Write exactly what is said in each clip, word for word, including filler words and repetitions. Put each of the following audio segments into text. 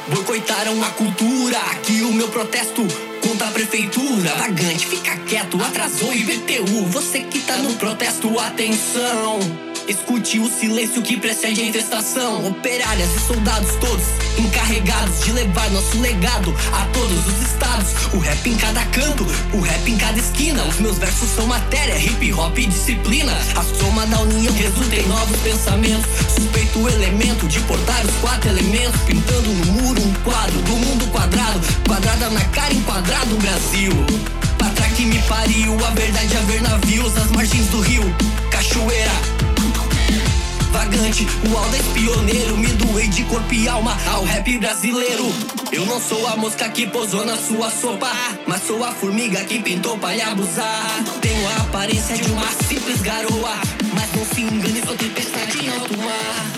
Boicotaram a cultura, aqui o meu protesto contra a prefeitura. Vagante, fica quieto, atrasou I P T U. Você que tá no protesto, atenção. Escute o silêncio que precede a infestação. Operárias e soldados todos encarregados de levar nosso legado a todos os estados. O rap em cada canto, o rap em cada esquina. Os meus versos são matéria, hip hop e disciplina. A soma da união resulta em novos pensamentos. Suspeito o elemento de portar os quatro elementos, pintando no muro um quadro do mundo quadrado. Quadrada na cara, enquadrado o Brasil. Pátria que me pariu, a verdade a ver navios nas margens do rio. Cachoeira vagante, o Aldez pioneiro. Me doei de corpo e alma ao rap brasileiro. Eu não sou a mosca que pousou na sua sopa, mas sou a formiga que pintou pra lhe abusar. Tenho a aparência de uma simples garoa, mas não se engane, sou tempestade em alto mar.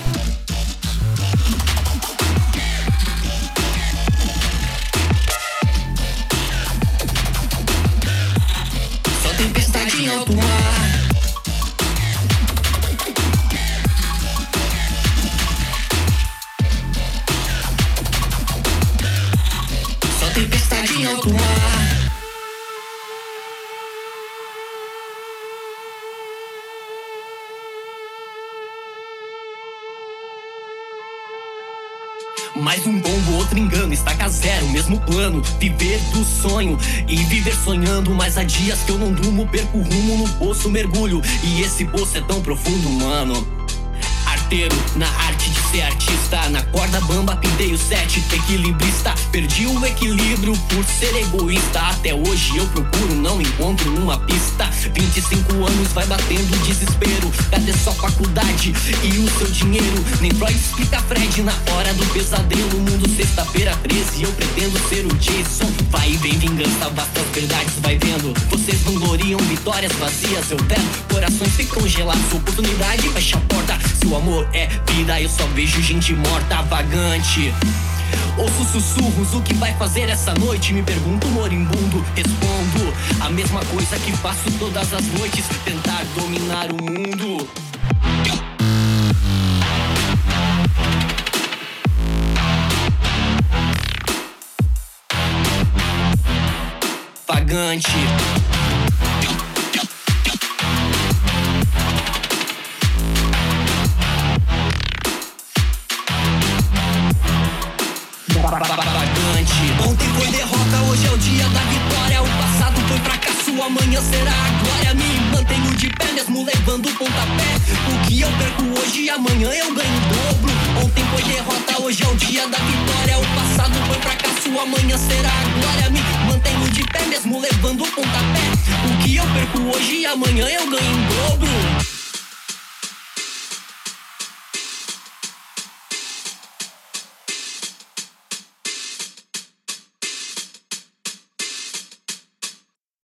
Sou tempestade em alto mar. Tempestade em alto mar. Mais um bombo, outro engano, estaca zero, mesmo plano. Viver do sonho e viver sonhando. Mas há dias que eu não durmo, perco o rumo no poço, mergulho. E esse poço é tão profundo, mano. Na arte de ser artista, na corda bamba pintei o set, equilibrista. Perdi o equilíbrio por ser egoísta. Até hoje eu procuro, não encontro uma pista. Vinte e cinco anos vai batendo desespero. Cadê sua faculdade e o seu dinheiro? Nem Freud explica Fred na hora do pesadelo. Mundo sexta-feira treze, eu pretendo ser o Jason. Vai e vem vingança, basta as verdades, vai vendo. Vocês vangloriam vitórias vazias, eu pego. Corações ficam gelados, oportunidade fecha a porta. Se o amor é vida, eu só vejo gente morta. Vagante, ouço sussurros, o que vai fazer essa noite? Me pergunto moribundo, respondo a mesma coisa que faço todas as noites: tentar dominar o mundo. Vagante, vagante. Ontem foi derrota, hoje é o dia da vitória. O passado foi fracasso, amanhã será a glória. Me mantenho de pé mesmo levando pontapé. O que eu perco hoje, amanhã eu ganho o dobro. Ontem foi derrota, hoje é o dia da vitória. O passado foi fracasso, amanhã será a glória. Me mantenho de pé mesmo levando pontapé. O que eu perco hoje, amanhã eu ganho o dobro.